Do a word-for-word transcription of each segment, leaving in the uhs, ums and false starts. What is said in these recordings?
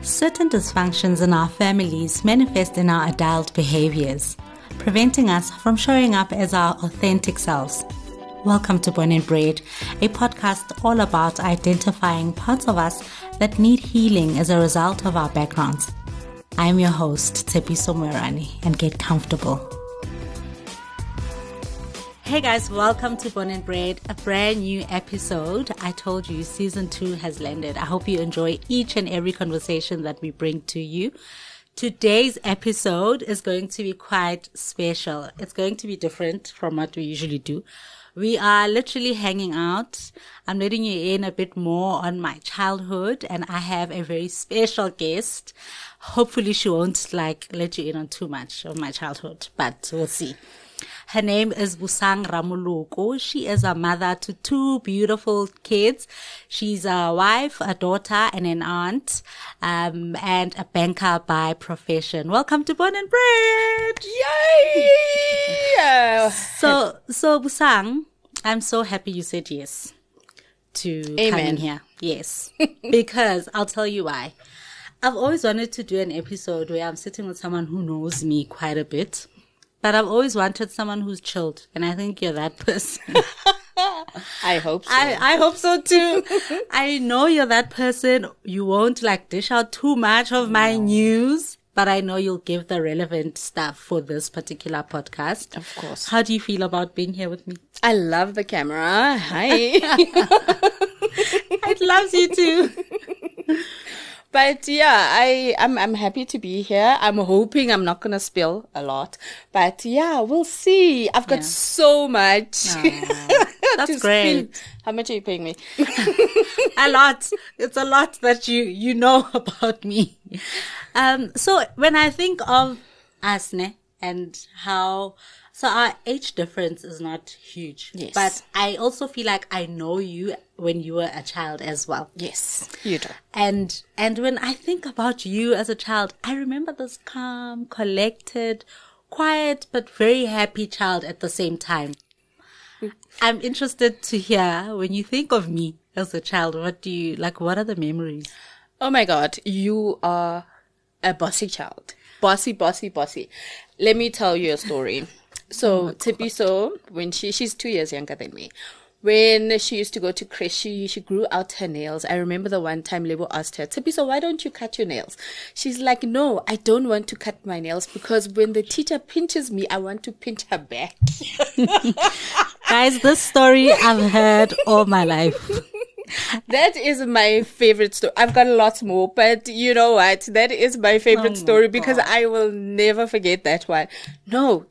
Certain dysfunctions in our families manifest in our adult behaviors, preventing us from showing up as our authentic selves. Welcome to Born and Bred, a podcast all about identifying parts of us that need healing as a result of our backgrounds. I am your host, Tshepiso Moerane, and get comfortable. Hey guys, welcome to Born and Bred, a brand new episode. I told you season two has landed. I hope you enjoy each and every conversation that we bring to you. Today's episode is going to be quite special. It's going to be different from what we usually do. We are literally hanging out. I'm letting you in a bit more on my childhood, and I have a very special guest. Hopefully she won't like let you in on too much of my childhood, but we'll see. Her name is Busang Ramoloko. She is a mother to two beautiful kids. She's a wife, a daughter, and an aunt, um, and a banker by profession. Welcome to Born and Bred! Yay! So, so Busang, I'm so happy you said yes to Amen. coming here. Yes, because I'll tell you why. I've always wanted to do an episode where I'm sitting with someone who knows me quite a bit. But I've always wanted someone who's chilled, and I think you're that person. I hope so. I, I hope so too. I know you're that person. You won't like dish out too much of my no. news, but I know you'll give the relevant stuff for this particular podcast. Of course. How do you feel about being here with me? I love the camera. Hi. It loves you too. But yeah, I, I'm, I'm happy to be here. I'm hoping I'm not going to spill a lot. But yeah, we'll see. I've got yeah. so much. Oh, that's great. Spill. How much are you paying me? A lot. It's a lot that you, you know about me. Um, so when I think of us, ne, and how, so our age difference is not huge. Yes. But I also feel like I know you when you were a child as well. Yes, you do. And, and when I think about you as a child, I remember this calm, collected, quiet, but very happy child at the same time. I'm interested to hear when you think of me as a child, what do you, like, what are the memories? Oh my God, you are a bossy child. Bossy, bossy, bossy. Let me tell you a story. So, oh Tshepiso, when she, she's two years younger than me. When she used to go to creche, she, she grew out her nails. I remember the one time Lebo asked her, Tshepiso, why don't you cut your nails? She's like, no, I don't want to cut my nails because when the teacher pinches me, I want to pinch her back. Guys, this story I've heard all my life. That is my favorite story. I've got lots more, but you know what? That is my favorite oh story because God. I will never forget that one. No,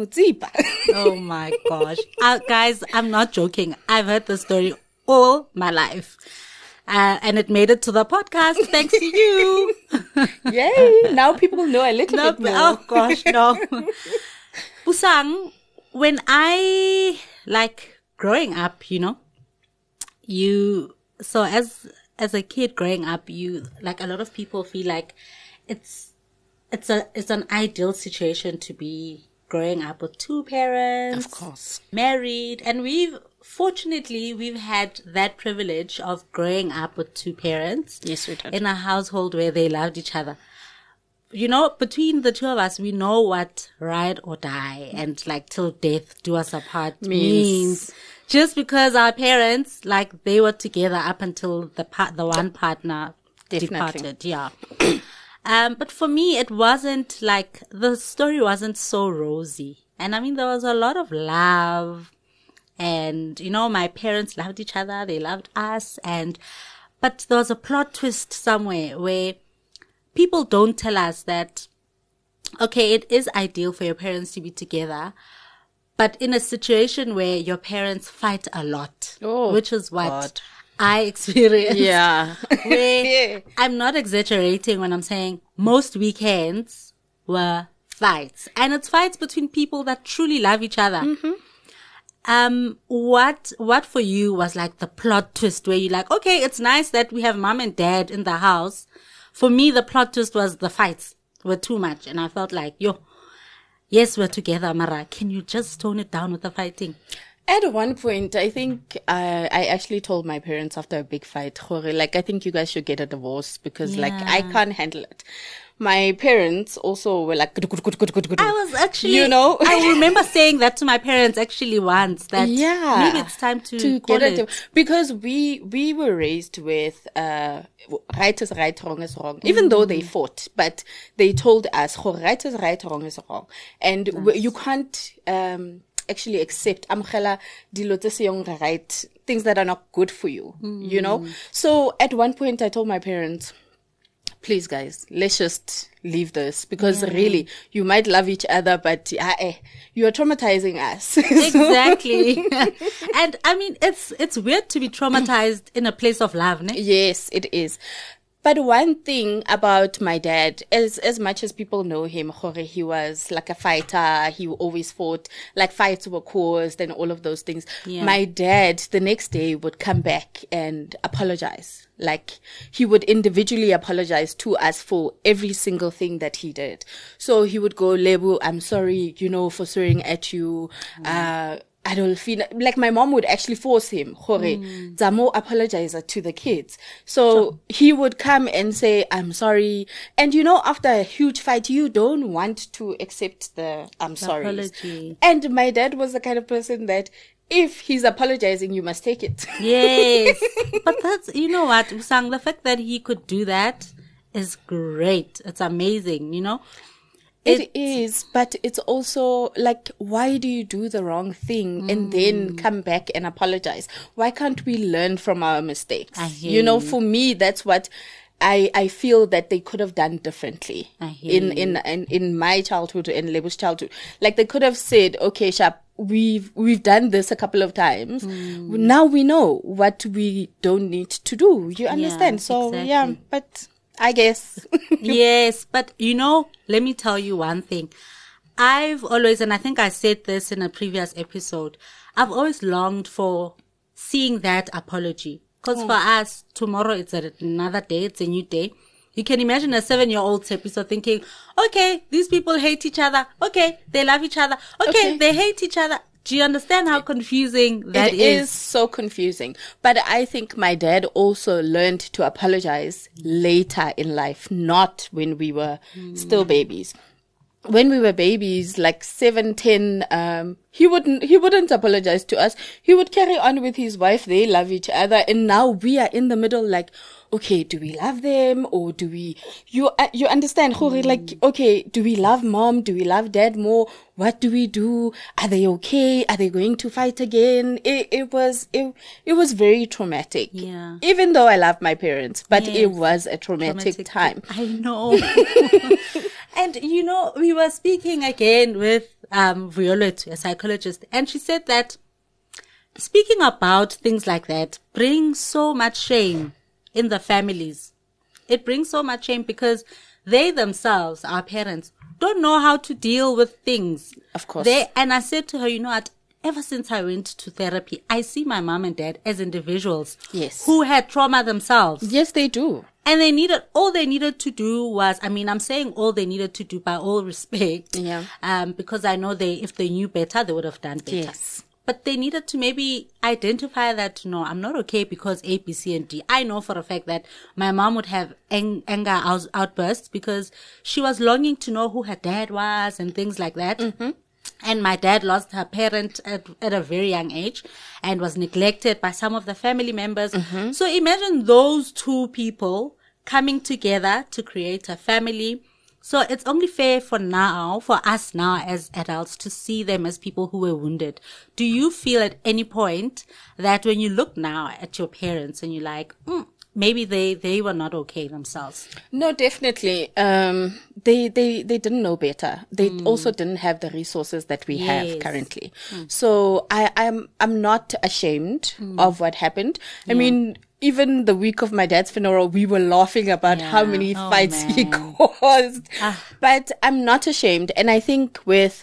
oh my gosh. Uh, guys, I'm not joking. I've heard the story all my life. Uh, and it made it to the podcast thanks to you. Yay. Now people know a little no, bit more. Oh gosh, no. Busang, when I, like, growing up, you know, you, so as, as a kid growing up, you, like, a lot of people feel like it's, it's a, it's an ideal situation to be growing up with two parents. Of course. Married. And we've, fortunately, we've had that privilege of growing up with two parents. Yes, we did. In a household where they loved each other. You know, between the two of us, we know what ride or die and like till death do us apart means. means. Just because our parents, like, they were together up until the part, the one partner Definitely. departed. Yeah. um, but for me, it wasn't like, the story wasn't so rosy. And I mean, there was a lot of love and, you know, my parents loved each other. They loved us. And, but there was a plot twist somewhere where people don't tell us that, okay, it is ideal for your parents to be together. But in a situation where your parents fight a lot, oh, which is what God. I experienced. Yeah. Where yeah. I'm not exaggerating when I'm saying most weekends were fights. And it's fights between people that truly love each other. Mm-hmm. Um, what, what for you was like the plot twist where you're like, okay, it's nice that we have mom and dad in the house. For me, the plot twist was the fights were too much. And I felt like, yo, yes, we're together, Mara. Can you just tone it down with the fighting? At one point, I think I, I actually told my parents after a big fight, like, I think you guys should get a divorce because, Yeah. like, I can't handle it. My parents also were like, I was actually, you know, I remember saying that to my parents actually once, that yeah, maybe it's time to, to call get it. it. Because we, we were raised with, uh, right is right, wrong is wrong, even Mm. though they fought, but they told us, right is right, wrong is wrong. And Nice. we, you can't, um, actually accept amkhela dilo tse seyong right, things that are not good for you, Mm. you know? So at one point I told my parents, please guys, let's just leave this because Yeah. really you might love each other, but uh, eh, you are traumatizing us. So- Exactly. And I mean, it's, it's weird to be traumatized in a place of love, ne? Yes, it is. But one thing about my dad, as as much as people know him, Jorge, he was like a fighter. He always fought, like fights were caused and all of those things. Yeah. My dad, the next day, would come back and apologize. Like he would individually apologize to us for every single thing that he did. So he would go, Lebu, I'm sorry, you know, for swearing at you. Uh, Adolfina, like my mom would actually force him, Jorge, Zamo apologize to the kids. So he would come and say, I'm sorry. And you know, after a huge fight, you don't want to accept the I'm sorry. apology. And my dad was the kind of person that if he's apologizing, you must take it. Yes. But that's, you know what, Usang, the fact that he could do that is great. It's amazing, you know? It is, but it's also like, why do you do the wrong thing and then come back and apologize? Why can't we learn from our mistakes? I hear You know, you. for me, that's what I, I feel that they could have done differently I hear in, in, in, in my childhood and Lebu's childhood. Like they could have said, okay, Sharp, we've, we've done this a couple of times. Now we know what we don't need to do. You understand? so exactly. yeah, but I guess. Yes, but you know, let me tell you one thing. I've always, and I think I said this in a previous episode, I've always longed for seeing that apology. Because for us, tomorrow it's a- another day, it's a new day. You can imagine a seven-year-old episode thinking, okay, these people hate each other. Okay, they love each other. Okay, Okay. they hate each other. Do you understand how confusing that It is? is so confusing. But I think my dad also learned to apologize later in life, not when we were still babies. When we were babies, like seven, ten, um, he wouldn't, he wouldn't apologize to us. He would carry on with his wife. They love each other. And now we are in the middle, like, okay, do we love them or do we, you, uh, you understand, Jorge, like, okay, do we love mom? Do we love dad more? What do we do? Are they okay? Are they going to fight again? It, it was, it, it was very traumatic. Yeah. Even though I love my parents, but Yes. it was a traumatic, Traumatic time. I know. And you know, we were speaking again with um Violet, a psychologist, and she said that speaking about things like that brings so much shame in the families. It brings so much shame because they themselves, our parents, don't know how to deal with things. Of course. They, and I said to her, you know what? Ever since I went to therapy, I see my mom and dad as individuals Yes. who had trauma themselves. Yes, they do. And they needed, all they needed to do was, I mean, I'm saying all they needed to do by all respect. Yeah. Um, because I know they, if they knew better, they would have done better. Yes. But they needed to maybe identify that, no, I'm not okay because A, B, C, and D. I know for a fact that my mom would have ang- anger out- outbursts because she was longing to know who her dad was and things like that. Mm-hmm. And my dad lost her parent at, at a very young age and was neglected by some of the family members. Mm-hmm. So imagine those two people coming together to create a family. So it's only fair for now, for us now as adults, to see them as people who were wounded. Do you feel at any point that when you look now at your parents and you're like, mm, maybe they, they were not okay themselves? No, definitely. Um, they, they, they didn't know better. They also didn't have the resources that we Yes. have currently. So I, I'm, I'm not ashamed of what happened. I mean, even the week of my dad's funeral, we were laughing about Yeah. how many Oh, fights he man. caused. Ah. But I'm not ashamed. And I think with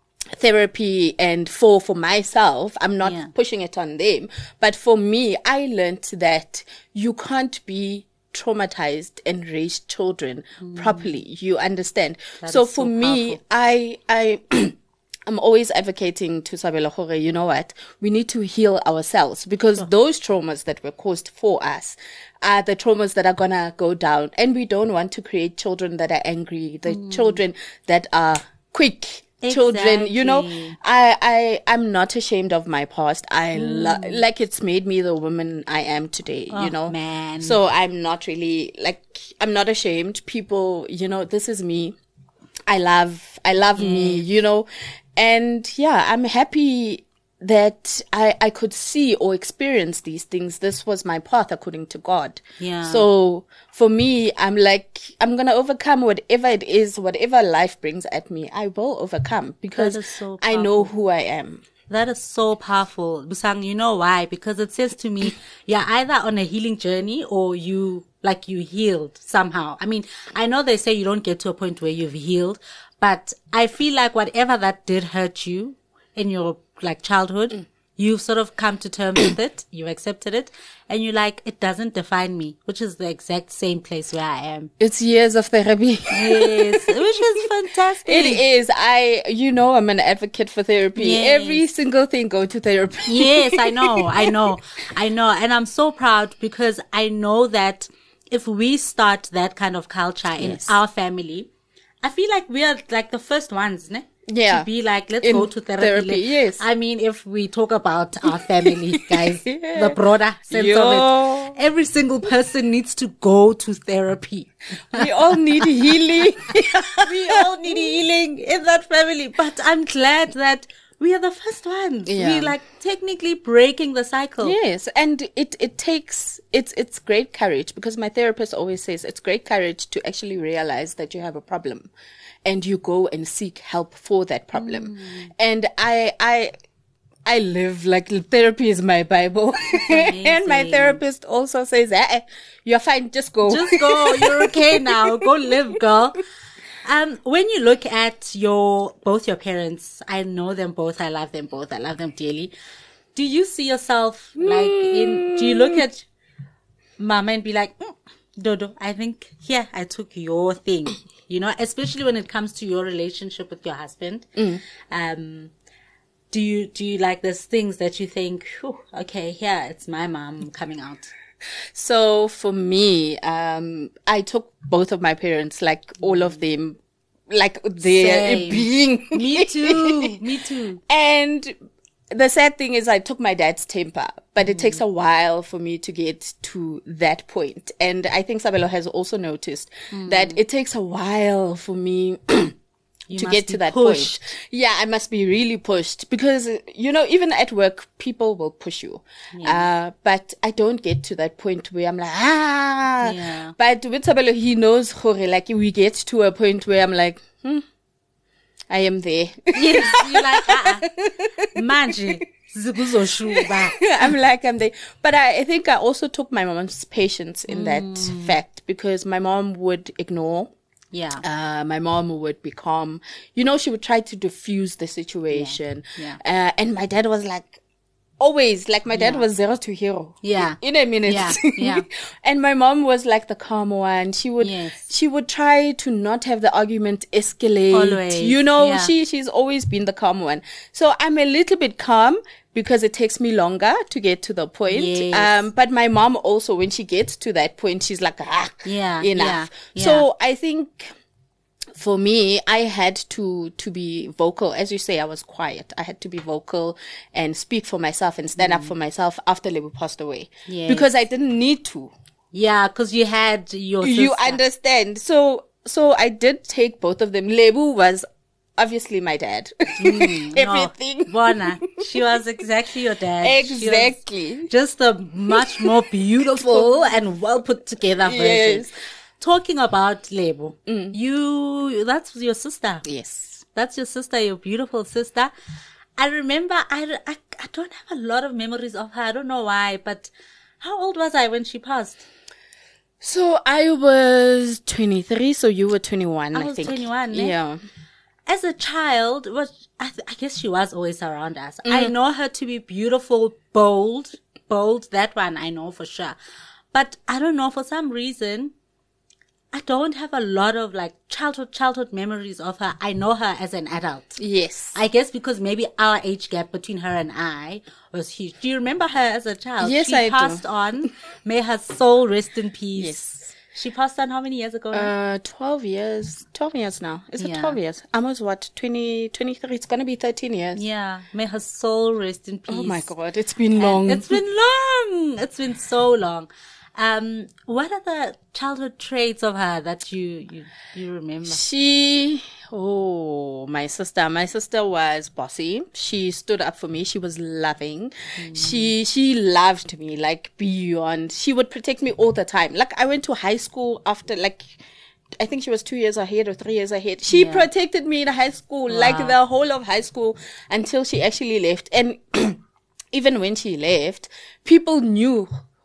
therapy and for, for myself, I'm not Yeah. pushing it on them. But for me, I learned that you can't be traumatized and raise children properly. You understand? That So is for so me, powerful. I, I, I'm always advocating to Sabelo Hore, you know what? We need to heal ourselves because those traumas that were caused for us are the traumas that are gonna go down. And we don't want to create children that are angry, the mm. children that are quick. Exactly. Children, you know, I, I, I'm not ashamed of my past. I mm. lo- like it's made me the woman I am today, oh, you know, man. So I'm not really like, I'm not ashamed. People, you know, this is me. I love, I love yes. me, you know, and yeah, I'm happy that I, I could see or experience these things. This was my path according to God. Yeah. So for me, I'm like, I'm going to overcome whatever it is, whatever life brings at me, I will overcome because so I know who I am. That is so powerful. Busang, you know why? Because it says to me, you're either on a healing journey or you, like you healed somehow. I mean, I know they say you don't get to a point where you've healed, but I feel like whatever that did hurt you in your like childhood, mm. you've sort of come to terms with it, you've accepted it, and you're like, it doesn't define me, which is the exact same place where I am. It's years of therapy. Yes, which is fantastic. It is. I, you know, I'm an advocate for therapy. Yes. Every single thing go to therapy. Yes, I know, I know, I know. And I'm so proud because I know that if we start that kind of culture in yes. our family, I feel like we are like the first ones, ne? Yeah. To be like, let's in go to therapy. therapy. Yes. I mean, if we talk about our family, guys, yeah. the broader sense Yo. of it, every single person needs to go to therapy. We all need healing. We all need healing in that family. But I'm glad that we are the first ones. Yeah. We're like technically breaking the cycle. Yes. And it, it takes, it's, it's great courage because my therapist always says it's great courage to actually realize that you have a problem. And you go and seek help for that problem. Mm. And I, I, I live like therapy is my Bible. And my therapist also says, eh, you're fine. Just go. Just go. You're okay now. Go live, girl. Um, when you look at your, both your parents, I know them both. I love them both. I love them dearly. Do you see yourself like in, do you look at mama and be like, mm, Dodo, I think here I took your thing. You know, especially when it comes to your relationship with your husband. Mm. Um, do you, do you like there's things that you think, okay, here it's my mom coming out? So for me, um, I took both of my parents, like all of them, like their Same. being. Me too. Me too. And the sad thing is I took my dad's temper, but it mm. takes a while for me to get to that point. And I think Sabelo has also noticed mm. that it takes a while for me to get to that pushed. point. Yeah, I must be really pushed because, you know, even at work, people will push you. Yeah. Uh, but I don't get to that point where I'm like, ah. Yeah. But with Sabelo, he knows, like, we get to a point where I'm like, hmm. I am there. Yes, you're like, uh-uh. Magic. I'm like, I'm there. But I, I think I also took my mom's patience in mm. that fact because my mom would ignore. Yeah. Uh, my mom would be calm. You know, she would try to diffuse the situation. Yeah. yeah. Uh, and my dad was like, always, like my dad yeah. was zero to hero. Yeah. In a minute. Yeah. Yeah. And my mom was like the calm one. She would, yes. she would try to not have the argument escalate. Always. You know, yeah. she, she's always been the calm one. So I'm a little bit calm because it takes me longer to get to the point. Yes. Um, but my mom also, when she gets to that point, she's like, ah, yeah, enough. Yeah. So yeah. I think, for me, I had to, to be vocal. As you say, I was quiet. I had to be vocal and speak for myself and stand mm. up for myself after Lebu passed away. Yes. Because I didn't need to. Yeah, because you had your sister. You understand. So, so I did take both of them. Lebu was obviously my dad. Mm, Everything. No, Bona, she was exactly your dad. Exactly. Just a much more beautiful and well put together version. Yes. Talking about Lebu, mm. you, that's your sister. Yes. That's your sister, your beautiful sister. I remember, I, I, I don't have a lot of memories of her. I don't know why, but how old was I when she passed? So I was twenty-three, so you were twenty-one, I, I was think. twenty-one, ne? Yeah. As a child, was I, th- I guess she was always around us. Mm. I know her to be beautiful, bold, bold, that one I know for sure. But I don't know, for some reason, I don't have a lot of like childhood, childhood memories of her. I know her as an adult. Yes. I guess because maybe our age gap between her and I was huge. Do you remember her as a child? Yes, she I do. passed on. May her soul rest in peace. Yes. She passed on how many years ago now? Uh, twelve years. twelve years now. Is it Yeah. twelve years? Almost what? twenty, twenty-three. It's going to be thirteen years. Yeah. May her soul rest in peace. Oh my God. It's been long. It's been long. It's been so long. Um, what are the childhood traits of her that you, you, you remember? She, oh, my sister, my sister was bossy. She stood up for me. She was loving. Mm. She, she loved me like beyond. She would protect me all the time. Like I went to high school after like, I think she was two years ahead or three years ahead. She yeah. protected me in high school, wow. like the whole of high school until she actually left. And even when she left, people knew.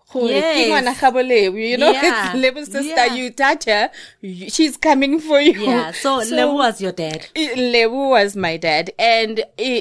Yes. You know, yeah. it's Lebu's sister. Yeah. You touch her, she's coming for you. Yeah. So, so Lebu was your dad. Lebu was my dad, and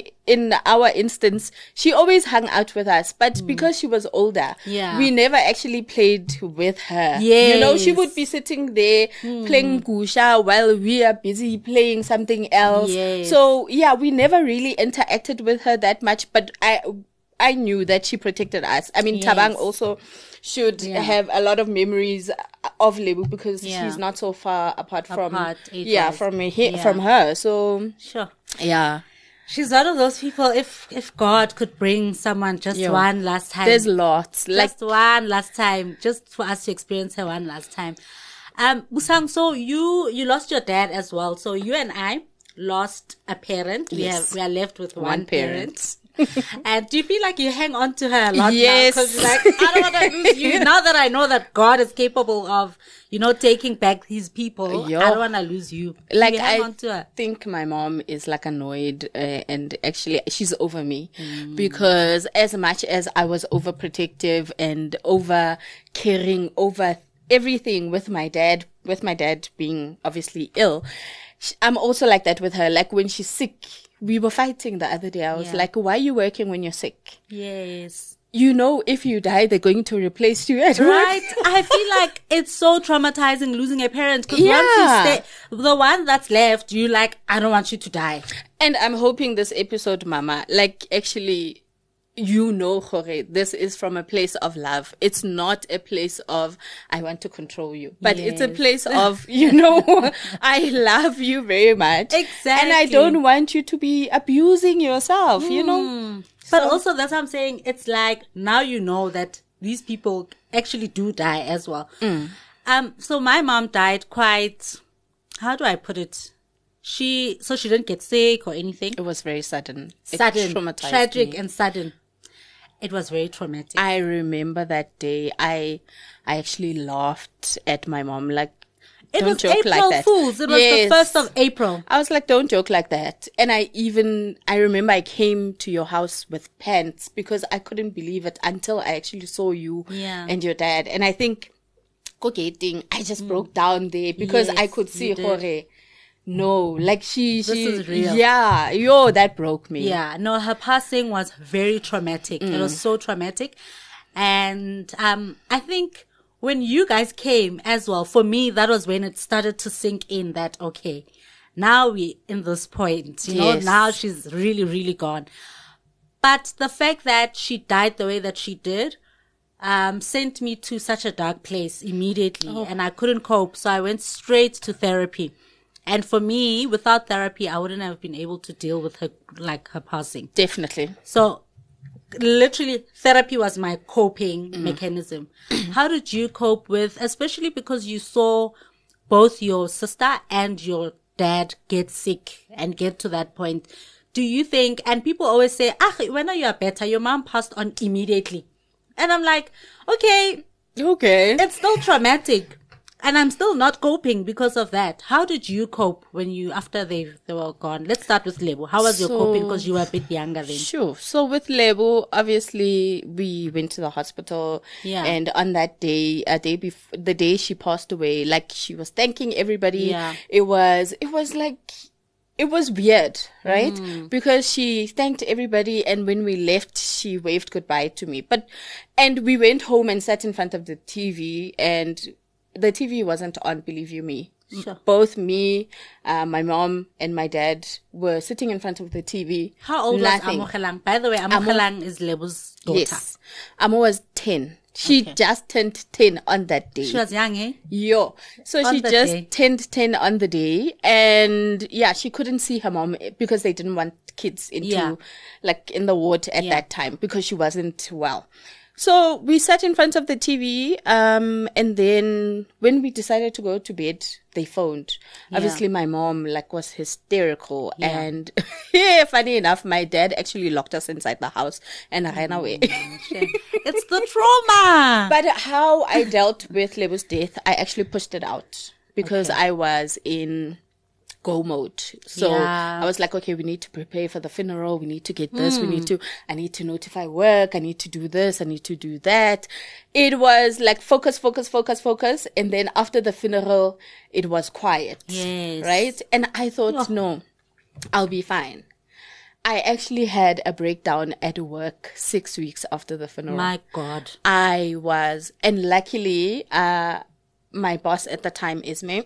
in our instance, she always hung out with us. But mm. because she was older, yeah. we never actually played with her. Yes. You know, she would be sitting there mm. playing gusha while we are busy playing something else. Yes. So yeah, we never really interacted with her that much. But I. I knew that she protected us. I mean, yes. Thabang also should yeah. have a lot of memories of Lebu because yeah. she's not so far apart from apart, yeah from he, yeah. from her. So sure, yeah, she's one of those people. If if God could bring someone just yeah. one last time, there's lots, just like one last time, just for us to experience her one last time. Um, Busang, so you you lost your dad as well. So you and I lost a parent. Yes. We have we are left with one, one parent. parent. And do you feel like you hang on to her a lot yes. now? Because like, I don't want to lose you. Now that I know that God is capable of, you know, taking back his people, Yo. I don't want to lose you. Like you hang I on to her? think my mom is like annoyed uh, and actually she's over me mm. because as much as I was overprotective and over caring over everything with my dad, with my dad being obviously ill, I'm also like that with her. Like when she's sick, we were fighting the other day. I was yeah. like, why are you working when you're sick? Yes. You know, if you die, they're going to replace you at right. work. I feel like it's so traumatizing losing a parent. Because yeah. once you stay, the one that's left, you like, I don't want you to die. And I'm hoping this episode, Mama, like actually, you know, Jorge, this is from a place of love. It's not a place of, I want to control you. But yes. it's a place of, you know, I love you very much. Exactly. And I don't want you to be abusing yourself, mm. you know. But so, also, that's what I'm saying. It's like, now you know that these people actually do die as well. Mm. Um, so my mom died quite, how do I put it? She, so she didn't get sick or anything. It was very sudden. Sudden. It traumatized tragic me. and sudden. It was very traumatic. I remember that day. I I actually laughed at my mom. Like, it don't was joke April like that. Fools. It was yes. the first of April. I was like, don't joke like that. And I even, I remember I came to your house with pants because I couldn't believe it until I actually saw you yeah. and your dad. And I think, cooking, I just mm. broke down there because yes, I could see Jorge. No, like she, this she, is real. yeah, yo, that broke me. Yeah, no, her passing was very traumatic. Mm. It was so traumatic. And, um, I think when you guys came as well, for me, that was when it started to sink in that, okay, now we in this point, you yes. know, now she's really, really gone. But the fact that she died the way that she did, um, sent me to such a dark place immediately oh. and I couldn't cope. So I went straight to therapy. And for me, without therapy, I wouldn't have been able to deal with her, like her passing. Definitely. So literally therapy was my coping mm. mechanism. How did you cope with, especially because you saw both your sister and your dad get sick and get to that point? Do you think, and people always say, ah, when are you better? Your mom passed on immediately. And I'm like, okay. Okay. It's still traumatic. And I'm still not coping because of that. How did you cope when you, after they they were gone? Let's start with Lebu. How was so, your coping? Because you were a bit younger then. Sure. So with Lebu, obviously we went to the hospital. Yeah. And on that day, a day before, the day she passed away, like she was thanking everybody. Yeah. It was, it was like, it was weird, right? Mm. Because she thanked everybody and when we left, she waved goodbye to me. But, and we went home and sat in front of the T V and the T V wasn't on, believe you me. Sure. Both me, uh, my mom, and my dad were sitting in front of the T V. How old Nothing. was Amogelang? By the way, Amogelang is Lebo's daughter. Yes. Amo was ten. She Okay. just turned ten on that day. She was young, eh? Yo. So On she the just day. turned ten on the day. And yeah, she couldn't see her mom because they didn't want kids into, Yeah. like, in the ward at Yeah. that time because she wasn't well. So we sat in front of the T V, um, and then when we decided to go to bed, they phoned. Yeah. Obviously, my mom, like, was hysterical. Yeah. And yeah, funny enough, my dad actually locked us inside the house and ran away. Shame. It's the trauma. But how I dealt with Lebo's death, I actually pushed it out because Okay. I was in go mode. So Yeah. I was like, okay, we need to prepare for the funeral. We need to get this. We need to, I need to notify work. I need to do this. I need to do that. It was like focus, focus, focus, focus. And then after the funeral, it was quiet. Yes. Right? And I thought, Oh. no, I'll be fine. I actually had a breakdown at work six weeks after the funeral. My God. I was, and luckily, uh, my boss at the time, Isme,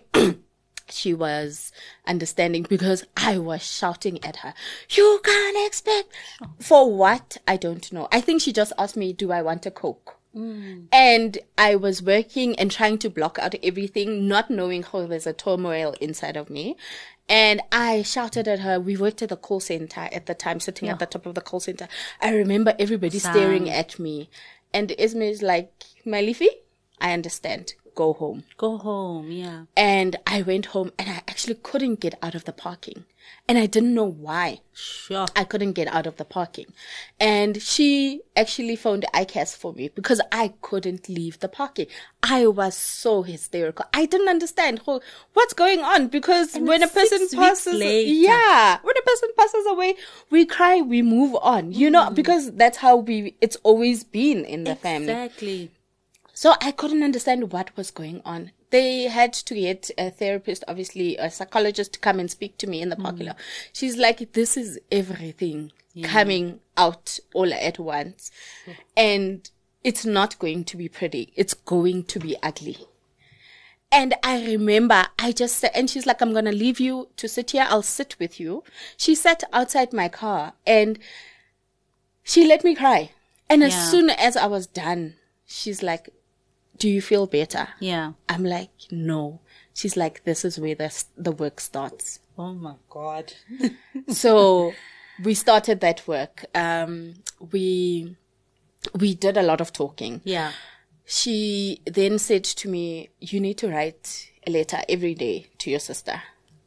she was understanding because I was shouting at her, you can't expect, for what? I don't know. I think she just asked me, do I want a Coke? Mm. And I was working and trying to block out everything, not knowing how there's a turmoil inside of me. And I shouted at her. We worked at the call center at the time, sitting Yeah. at the top of the call center. I remember everybody Sang. staring at me. And Isme is like, my Leafy, I understand. Go home. Go home, yeah. And I went home and I actually couldn't get out of the parking. And I didn't know why. Sure. I couldn't get out of the parking. And she actually phoned I C A S for me because I couldn't leave the parking. I was so hysterical. I didn't understand who, what's going on because And when a it's person six weeks passes, later. yeah, when a person passes away, we cry, we move on, you know, because that's how we, it's always been in the family. Exactly. So I couldn't understand what was going on. They had to get a therapist, obviously a psychologist, to come and speak to me in the parking lot. She's like, this is everything coming out all at once. And it's not going to be pretty. It's going to be ugly. And I remember I just said, and she's like, I'm going to leave you to sit here. I'll sit with you. She sat outside my car and she let me cry. And as Yeah. soon as I was done, she's like, do you feel better? Yeah. I'm like, no. She's like, this is where the, the work starts. Oh my God. So we started that work. Um, we, we did a lot of talking. Yeah. She then said to me, you need to write a letter every day to your sister.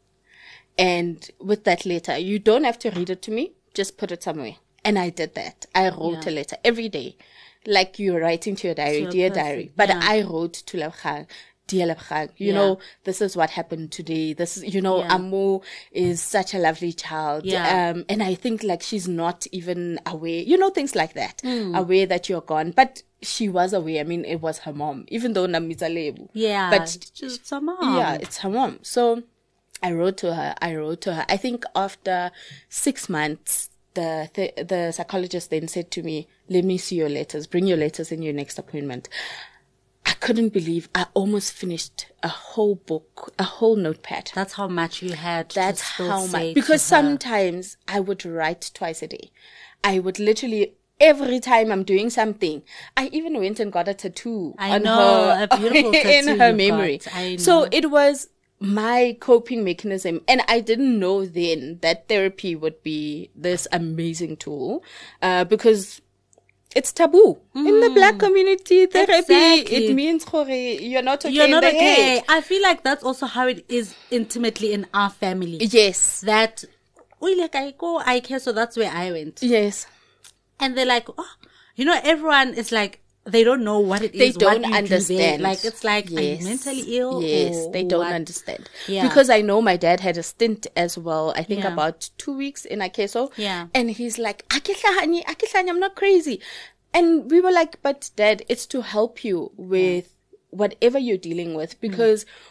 And with that letter, you don't have to read it to me. Just put it somewhere. And I did that. I wrote Yeah. a letter every day. Like you're writing to your diary, To a dear person, diary. But yeah. I wrote to Lebgang, dear Lebgang, you Yeah. know, this is what happened today. This is, you know, Yeah. Amu is such a lovely child. Yeah. Um, and I think like she's not even aware, you know, things like that, Hmm. aware that you're gone. But she was aware. I mean, it was her mom, even though Namiza Lebu. Yeah. But just some mom. yeah, it's her mom. So I wrote to her. I wrote to her. I think after six months, the the, the psychologist then said to me, let me see your letters. Bring your letters in your next appointment. I couldn't believe I almost finished a whole book, a whole notepad. That's how much you had. to That's still how say much. to Because her. sometimes I would write twice a day. I would literally, every time I'm doing something, I even went and got a tattoo I on know, her, a beautiful in tattoo her you memory. got. I So know. it was my coping mechanism. And I didn't know then that therapy would be this amazing tool, uh, because it's taboo in the black community. Therapy, Exactly. it means gore, you're not okay You're in not the okay. head. I feel like that's also how it is intimately in our family. Yes. That, we like, I go, I care, so that's where I went. Yes. And they're like, oh, you know, everyone is like, they don't know what it is. They what don't you do there. understand. Like, it's like, are you Yes. mentally ill? Yes, or they don't what? understand. Yeah. Because I know my dad had a stint as well. I think Yeah. about two weeks in Akeso. Yeah. And he's like, Akihlahani, Akihlahani, I'm not crazy. And we were like, but Dad, it's to help you with whatever you're dealing with. Because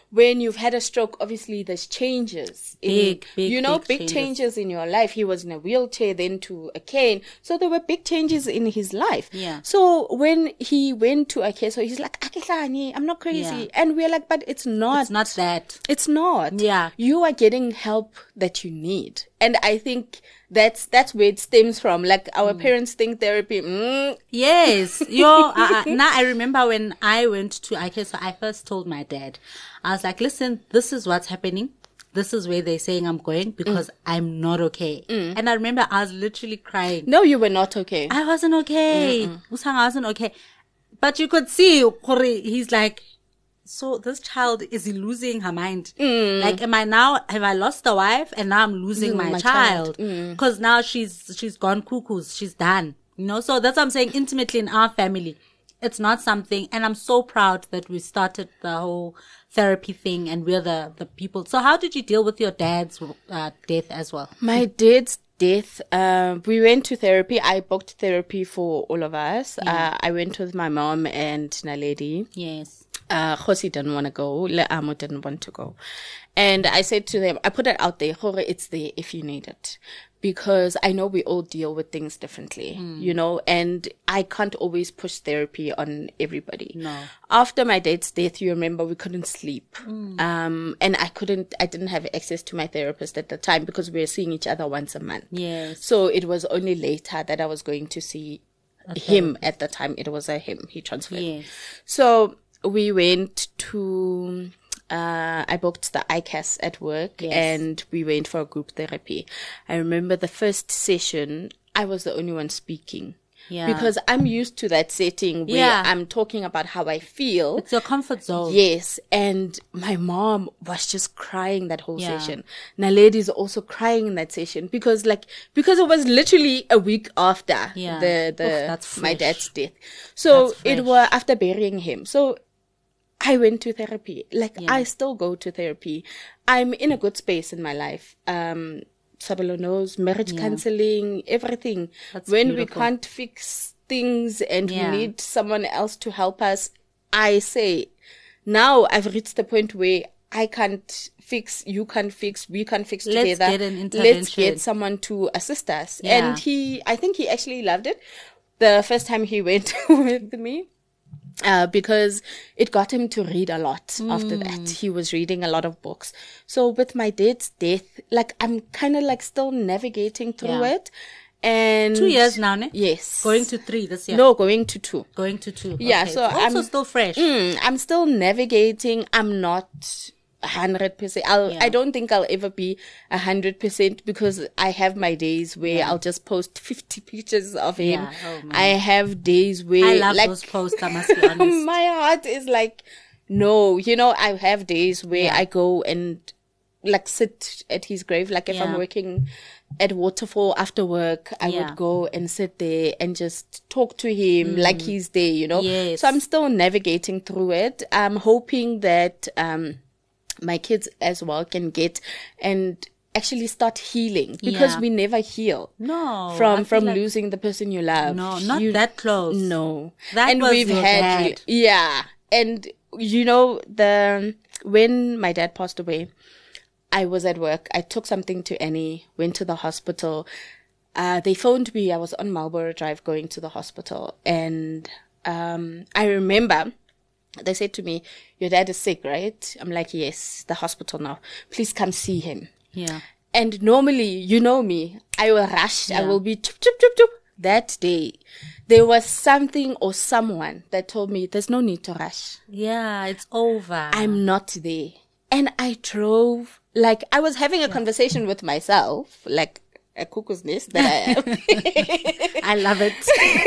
when you've had a stroke, obviously there's changes. In, Big, big, You know, big big changes. changes in your life. He was in a wheelchair, then to a cane. So there were big changes in his life. Yeah. So when he went to a care, so he's like, "Akihlani, I'm not crazy." Yeah. And we're like, but it's not. It's not that. It's not. Yeah. You are getting help that you need. And I think that's that's where it stems from. Like our Mm. parents think therapy, mm, Yes. Yo, uh, uh, now I remember when I went to I K, so I first told my dad, I was like, listen, this is what's happening. This is where they're saying I'm going because Mm. I'm not okay. And I remember I was literally crying. no, you were not okay. I wasn't okay. Usang, I wasn't okay. But you could see, Kore, he's like, so this child, is he losing her mind? Like, am I now, have I lost a wife and now I'm losing my, my child? child. Because now she's, she's gone cuckoos. She's done. You know, so that's what I'm saying, intimately in our family. It's not something, and I'm so proud that we started the whole therapy thing and we're the, the people. So how did you deal with your dad's uh, death as well? My dad's death, uh, we went to therapy. I booked therapy for all of us. Uh, I went with my mom and Naledi. Yes. Uh, Khosi didn't want to go. Le'amo didn't want to go. And I said to them, I put it out there, Hore, it's there if you need it. Because I know we all deal with things differently, you know, and I can't always push therapy on everybody. No. After my dad's death, you remember we couldn't sleep. Um, and I couldn't, I didn't have access to my therapist at the time because we were seeing each other once a month. Yes. So it was only later that I was going to see him at the time. It was a him. He transferred. Yes. So we went to, uh, I booked the I C A S at work Yes. and we went for a group therapy. I remember the first session, I was the only one speaking. Yeah. Because I'm used to that setting where Yeah. I'm talking about how I feel. It's your comfort zone. Yes, and my mom was just crying that whole Yeah. session. Naledi's also crying in that session because, like, because it was literally a week after Yeah. the the Oof, that's my fresh. dad's death. So That's it fresh. was after burying him. So I went to therapy. Like Yeah. I still go to therapy. I'm in a good space in my life. Um, Sabelo knows marriage counseling, everything. That's when we beautiful. can't fix things and Yeah. we need someone else to help us, I say, now I've reached the point where I can't fix, you can't fix, we can't fix Let's together. get an Let's intervention. get someone to assist us. Yeah. And he, I think he actually loved it the first time he went with me. Uh, because it got him to read a lot after Mm. that. He was reading a lot of books. So with my dad's death, like I'm kind of like still navigating through Yeah. it. And Two years now, ne? Yes. Going to three this year. No, going to two. Going to two. Yeah, Okay. so It's also I'm- still fresh. Mm, I'm still navigating. I'm not a hundred percent. I'll. Yeah. I don't think I'll ever be a hundred percent because I have my days where I'll just post fifty pictures of him. Yeah. Oh, man. I have days where I love like those posts, I must be honest. my heart is like, no, you know, I have days where Yeah. I go and like sit at his grave. Like if Yeah. I'm working at Waterfall after work, I Yeah. would go and sit there and just talk to him like he's there, you know? Yes. So I'm still navigating through it. I'm hoping that, um, my kids as well can get and actually start healing because Yeah. we never heal. No. I From feel from like- losing the person you love. No, not You- that close. No. That and was we've your had dad. yeah. And you know, the when my dad passed away, I was at work. I took something to Annie, went to the hospital. Uh, they phoned me. I was on Marlborough Drive going to the hospital. And um, I remember they said to me, your dad is sick, right? I'm like, yes, the hospital now. Please come see him. Yeah. And normally, you know me, I will rush. I Yeah. will be chup, chup, chup, chup. That day, there was something or someone that told me there's no need to rush. Yeah, it's over. I'm not there. And I drove, like, I was having a conversation with myself, like a cuckoo's nest that I am. I love it.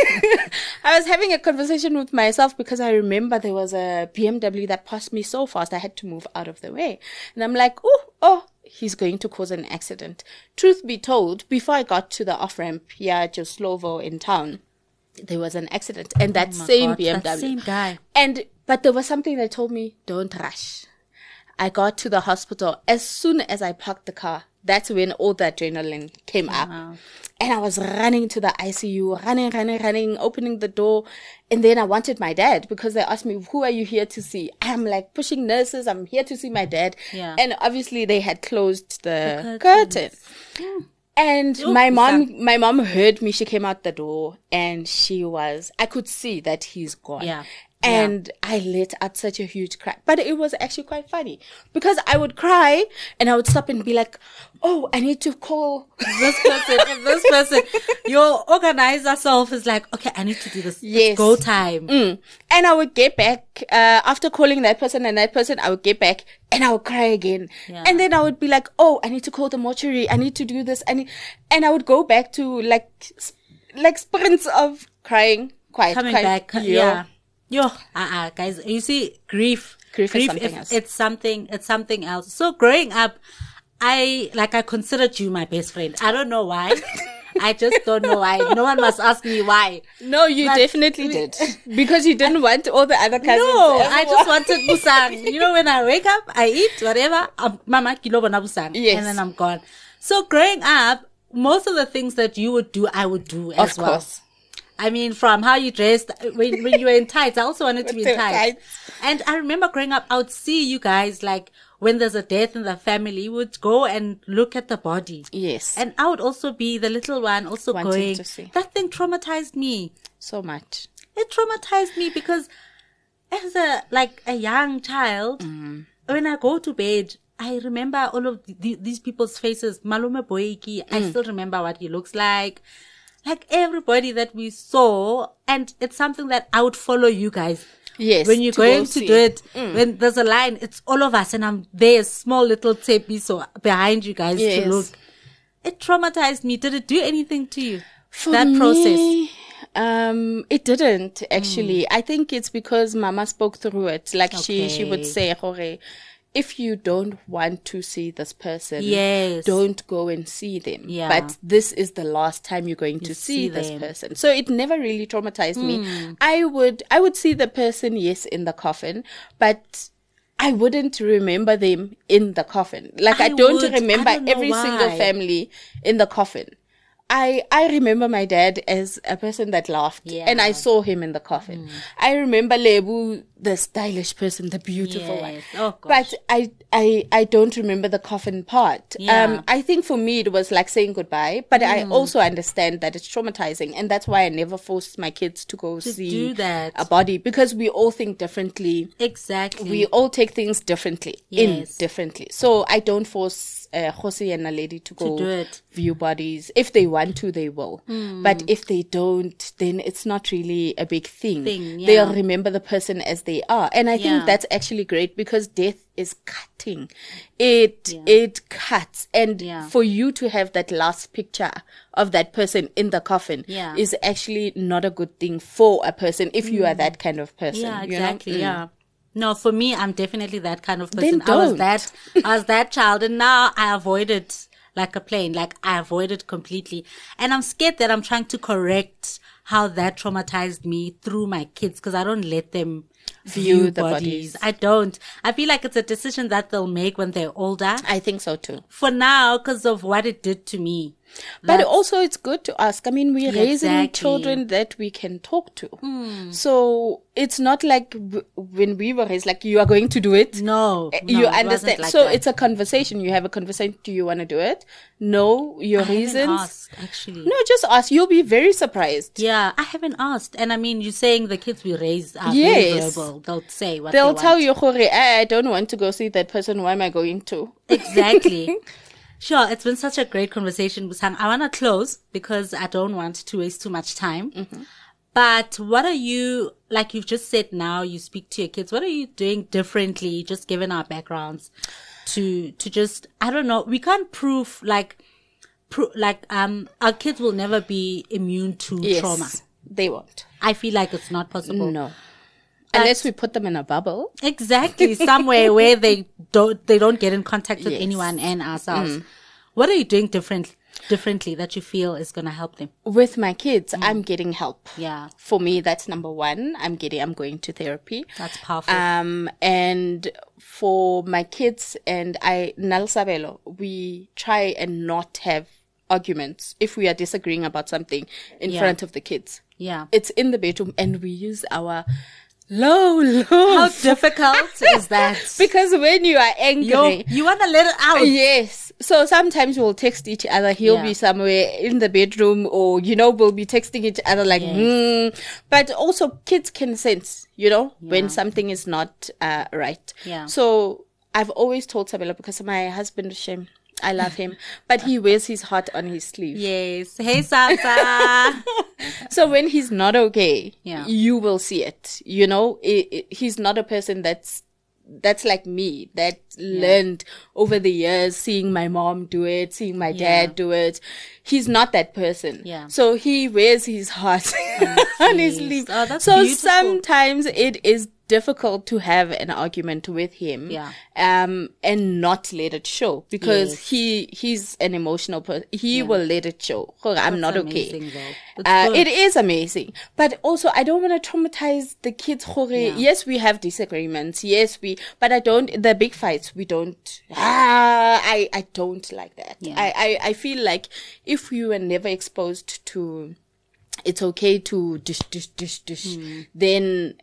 I was having a conversation with myself because I remember there was a B M W that passed me so fast I had to move out of the way. And I'm like, oh, oh, he's going to cause an accident. Truth be told, before I got to the off-ramp here at Joslovo in town, there was an accident. And that Oh my same God, B M W. that same guy. And, but there was something that told me, don't rush. I got to the hospital. As soon as I parked the car, that's when all the adrenaline came up. Wow. And I was running to the I C U, running, running, running, opening the door. And then I wanted my dad because they asked me, who are you here to see? I'm like pushing nurses. I'm here to see my dad. Yeah. And obviously they had closed the, The curtain. curtains. And Ooh, my mom, son. my mom heard me. She came out the door and she was, I could see that he's gone. Yeah. And I let out such a huge cry. But it was actually quite funny because I would cry and I would stop and be like, oh, I need to call This person, if this person, your organizer self is like, okay, I need to do this. Yes. It's go time. Mm. And I would get back, uh, after calling that person and that person, I would get back and I would cry again. Yeah. And then I would be like, oh, I need to call the mortuary. I need to do this. I need, and I would go back to like, s- like sprints of crying, quiet, Coming quiet. back. Yeah. Yo, uh-uh, guys, you see, grief, Grief is something if else. It's something, it's something else. So growing up, I, like, I considered you my best friend. I don't know why. I just don't know why. No one must ask me why. No, you But definitely we- did. Because you didn't want all the other cousins. No, I everyone. just wanted busang. You know, when I wake up, I eat whatever. Um, Mama kilo bona busang. Yes. And then I'm gone. So growing up, most of the things that you would do, I would do as Of well. course. I mean, from how you dressed, when, when you were in tights, I also wanted to be in With the tights. tights. And I remember growing up, I would see you guys, like, when there's a death in the family, you would go and look at the body. Yes. And I would also be the little one, also Wanting going, to see. that thing traumatized me. So much. It traumatized me because as a, like, a young child, Mm-hmm. when I go to bed, I remember all of the, these people's faces. Malume Boyiki, I Mm. still remember what he looks like. Like everybody that we saw, and it's something that I would follow you guys. Yes. When you're to go going to see. do it, Mm. when there's a line, it's all of us, and I'm there, small little tepi, so behind you guys Yes. to look. It traumatized me. Did it do anything to you? For that me, process. Um, it didn't actually. I think it's because Mama spoke through it. Like she, she would Okay. say, "Hore, if you don't want to see this person, Yes. don't go and see them. Yeah. But this is the last time you're going to see, see this them. person." So it never really traumatized Hmm. me. I would, I would see the person, yes, in the coffin, but I wouldn't remember them in the coffin. Like I, I don't would. I remember don't know every single why. family in the coffin. I, I remember my dad as a person that laughed, Yeah. and I saw him in the coffin. I remember Lebu, the stylish person, the beautiful one. Yes. Oh, gosh. But I, I, I don't remember the coffin part. Yeah. Um, I think for me it was like saying goodbye, but I also understand that it's traumatizing, and that's why I never forced my kids to go see do that. a body, because we all think differently. Exactly. We all take things differently, in Yes. differently. So I don't force uh, Josie and a lady to go do it. view bodies. If they want to, they will. But if they don't, then it's not really a big thing. Thing, yeah. They'll remember the person as they are. And I Yeah. think that's actually great, because death is cutting. It, Yeah. it cuts. And Yeah. for you to have that last picture of that person in the coffin Yeah. is actually not a good thing for a person if you are that kind of person. Yeah, you know? exactly. Mm. Yeah. No, for me, I'm definitely that kind of Then person. I was don't. that, I was that child, and now I avoid it like a plane. Like I avoid it completely, and I'm scared that I'm trying to correct how that traumatized me through my kids, because I don't let them view, View the bodies. bodies. I don't. I feel like it's a decision that they'll make when they're older. I think so too. For now, because of what it did to me. But That's- also, it's good to ask. I mean, we're Yeah, raising exactly. children that we can talk to. So it's not like w- when we were raised, like you are going to do it. no, Uh, no, you it wasn't understand. like so that. it's a conversation. You have a conversation. Do you want to do it? No. Your I haven't reasons. asked, actually. No, just ask. You'll be very surprised. Yeah, I haven't asked. And I mean, you're saying the kids we raise are Yes. very verbal. They'll say what They'll they tell want. you, "Hore, I, I don't want to go see that person. Why am I going to?" Exactly. Sure, it's been such a great conversation, Busang. I want to close because I don't want to waste too much time. Mm-hmm. But what are you, like you've just said now, you speak to your kids, what are you doing differently, just given our backgrounds, to, to just, I don't know, we can't prove, like, pro- like, um, our kids will never be immune to Yes, trauma. they won't. I feel like it's not possible. No. Unless we put them in a bubble. Exactly, somewhere where they don't they don't get in contact with Yes. anyone and ourselves. What are you doing different differently that you feel is going to help them? With my kids, I'm getting help. Yeah. For me, that's number one. I'm getting, I'm going to therapy. That's powerful. Um, and for my kids and I, Nalsabelo, we try and not have arguments if we are disagreeing about something in Yeah. front of the kids. Yeah. It's in the bedroom and we use our low, low. How difficult is that? Because when you are angry, Yo, you want to let it out. yes. So sometimes we'll text each other. He'll Yeah. be somewhere in the bedroom or, you know, we'll be texting each other like, Yes. hmm. But also kids can sense, you know, Yeah. when something is not uh, right. Yeah. So I've always told Sabelo, because my husband, Shem, I love him, but he wears his heart on his sleeve. Yes. Hey, Sasa. So when he's not okay, Yeah. you will see it. You know, I I he's not a person that's that's like me, that learned over the years, seeing my mom do it, seeing my Yeah. dad do it. He's not that person. Yeah. So he wears his heart on his sleeve. sleeve. Oh, that's so beautiful. sometimes it is difficult to have an argument with him, Yeah. um, and not let it show, because Yes. he he's an emotional person. He will let it show. I'm That's not okay. amazing, though. It's Uh, good. it is amazing, but also I don't want to traumatize the kids. Yeah. Yes, we have disagreements. Yes, we, but I don't. The big fights, we don't. Ah, I I don't like that. Yeah. I, I I feel like if you were never exposed to, it's okay to dish dish dish dish. Hmm. Then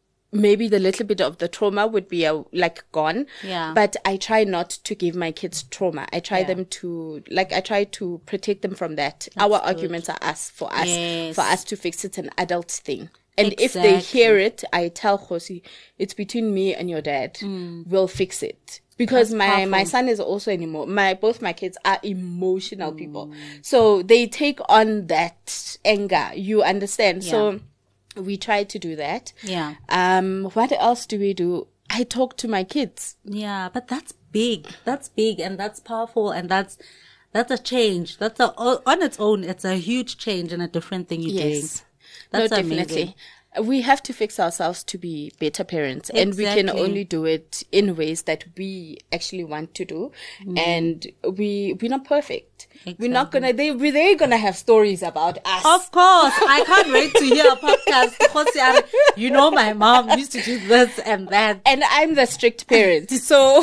maybe the little bit of the trauma would be uh, like gone. Yeah. But I try not to give my kids trauma. I try Yeah. them to, like, I try to protect them from that. Our good. arguments are us, for us, Yes. for us to fix. It's an adult thing. And if they Exactly. hear it, I tell Khosi, it's between me and your dad. We'll fix it. Because Hmm. That's my, my powerful. son is also an emo- my, both my kids are emotional Hmm. people. So they take on that anger. You understand? Yeah. So we try to do that. Yeah. Um, what else do we do? I talk to my kids. Yeah, but that's big. That's big and that's powerful and that's that's a change. That's a on its own. It's a huge change and a different thing you're doing. Yes. That's no, amazing. definitely. We have to fix ourselves to be better parents, and we can Exactly. only do it in ways that we actually want to do. And we we're not perfect. We're not gonna. They we they're gonna have stories about us. Of course, I can't wait to hear a podcast. Khosi, you know, my mom used to do this and that. And I'm the strict parent, so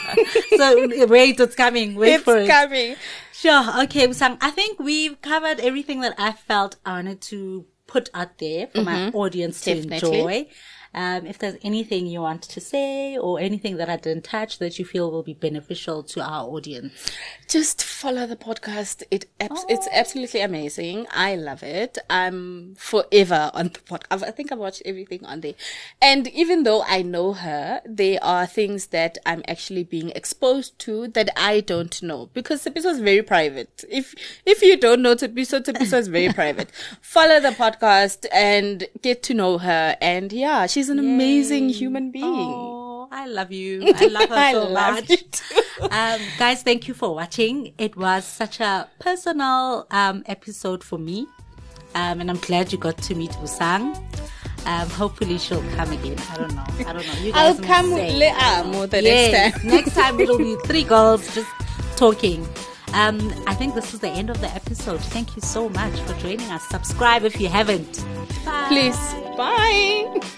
So wait, it's coming. Wait it's for it. coming. Sure. Okay, Usang, I think we've covered everything that I felt I wanted to put out there for my audience to Definitely. enjoy. Um, if there's anything you want to say or anything that I didn't touch that you feel will be beneficial to our audience. Just follow the podcast. It abs- it's absolutely amazing. I love it. I'm forever on the podcast. I think I've watched everything on there. And even though I know her, there are things that I'm actually being exposed to that I don't know, because Tepiso is very private. If if you don't know Tepiso, Tepiso is very private. Follow the podcast and get to know her. And yeah, she's an amazing human being. Oh, I love you. I love her I so love much. you too. Um, guys, thank you for watching. It was such a personal um, episode for me. Um, and I'm glad you got to meet Usang. Um, hopefully she'll come again. I don't know. I don't know. You I'll guys come must say. with Leamo the Yes, next time. next time it'll be three girls just talking. Um, I think this is the end of the episode. Thank you so much for joining us. Subscribe if you haven't. Bye. Please. Bye.